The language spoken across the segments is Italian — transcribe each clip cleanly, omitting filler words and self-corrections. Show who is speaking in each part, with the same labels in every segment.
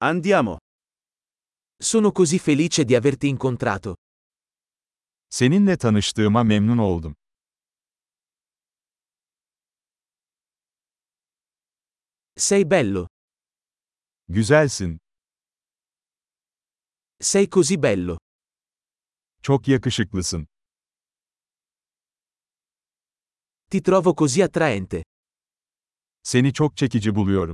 Speaker 1: Andiamo.
Speaker 2: Sono così felice di averti incontrato.
Speaker 3: Seninle tanıştığıma memnun oldum.
Speaker 2: Sei bello.
Speaker 3: Güzelsin.
Speaker 2: Sei così bello.
Speaker 3: Çok yakışıklısın.
Speaker 2: Ti trovo così attraente.
Speaker 3: Seni çok çekici buluyorum.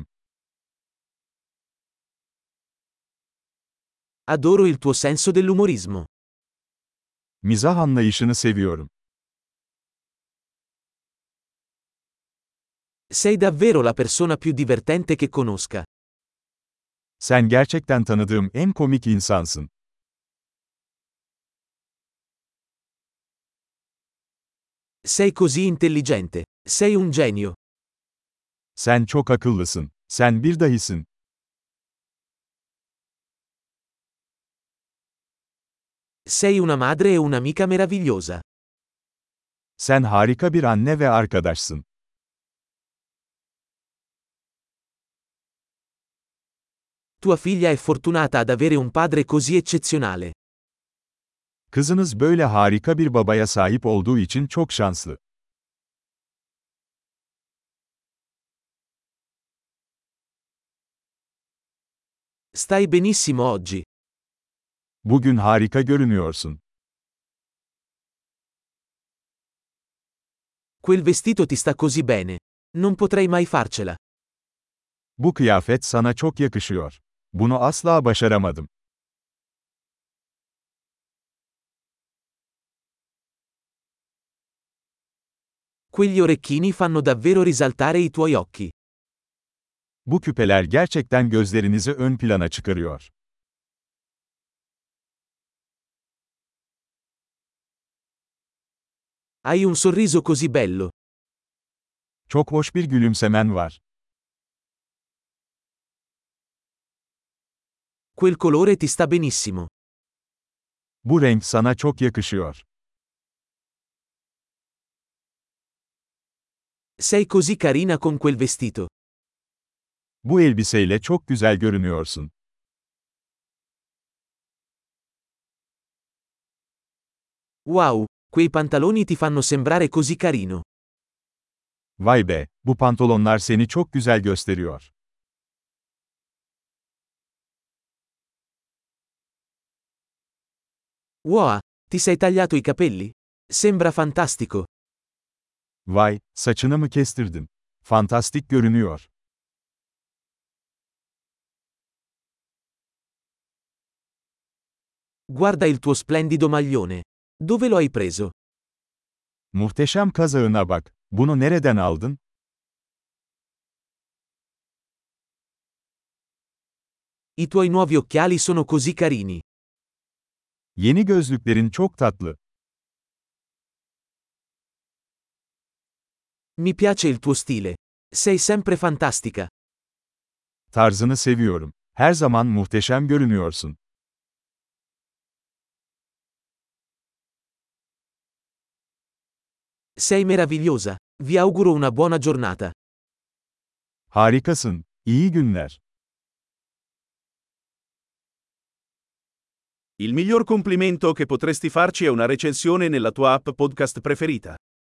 Speaker 2: Adoro il tuo senso dell'umorismo.
Speaker 3: Mizah anlayışını seviyorum.
Speaker 2: Sei davvero la persona più divertente che conosca.
Speaker 3: Sen gerçekten tanıdığım en komik insansın.
Speaker 2: Sei così intelligente. Sei un genio.
Speaker 3: Sen çok akıllısın. Sen bir dahisin.
Speaker 2: Sei una madre e un'amica meravigliosa.
Speaker 3: Sen harika bir anne ve arkadaşsın.
Speaker 2: Tua figlia è fortunata ad avere un padre così eccezionale.
Speaker 3: Kızınız böyle harika bir babaya sahip olduğu için çok şanslı.
Speaker 2: Stai benissimo oggi.
Speaker 3: Bugün harika görünüyorsun.
Speaker 2: Quel vestito ti sta così bene. Non potrei mai farcela.
Speaker 3: Bu kıyafet sana çok yakışıyor. Bunu asla başaramadım.
Speaker 2: Quegli orecchini fanno davvero risaltare i tuoi occhi.
Speaker 3: Bu küpeler gerçekten gözlerinizi ön plana çıkarıyor.
Speaker 2: Hai un sorriso così bello.
Speaker 3: Çok hoş bir gülümsemen var.
Speaker 2: Quel colore ti sta benissimo.
Speaker 3: Bu renk sana çok yakışıyor.
Speaker 2: Sei così carina con quel vestito.
Speaker 3: Bu elbiseyle çok güzel görünüyorsun.
Speaker 2: Wow, quei pantaloni ti fanno sembrare così carino.
Speaker 3: Vay be, bu pantolonlar seni çok güzel gösteriyor.
Speaker 2: Wow, ti sei tagliato i capelli? Sembra fantastico.
Speaker 3: Vay, saçını mı kestirdin? Fantastik görünüyor.
Speaker 2: Guarda il tuo splendido maglione. Dove lo hai preso?
Speaker 3: Muhteşem kazağına bak. Bunu nereden aldın?
Speaker 2: I tuoi nuovi occhiali sono così carini.
Speaker 3: Yeni gözlüklerin çok tatlı.
Speaker 2: Mi piace il tuo stile. Sei sempre fantastica.
Speaker 3: Tarzını seviyorum. Her zaman muhteşem görünüyorsun.
Speaker 2: Sei meravigliosa. Vi auguro una buona giornata.
Speaker 3: Harikasın. İyi günler.
Speaker 1: Il miglior complimento che potresti farci è una recensione nella tua app podcast preferita.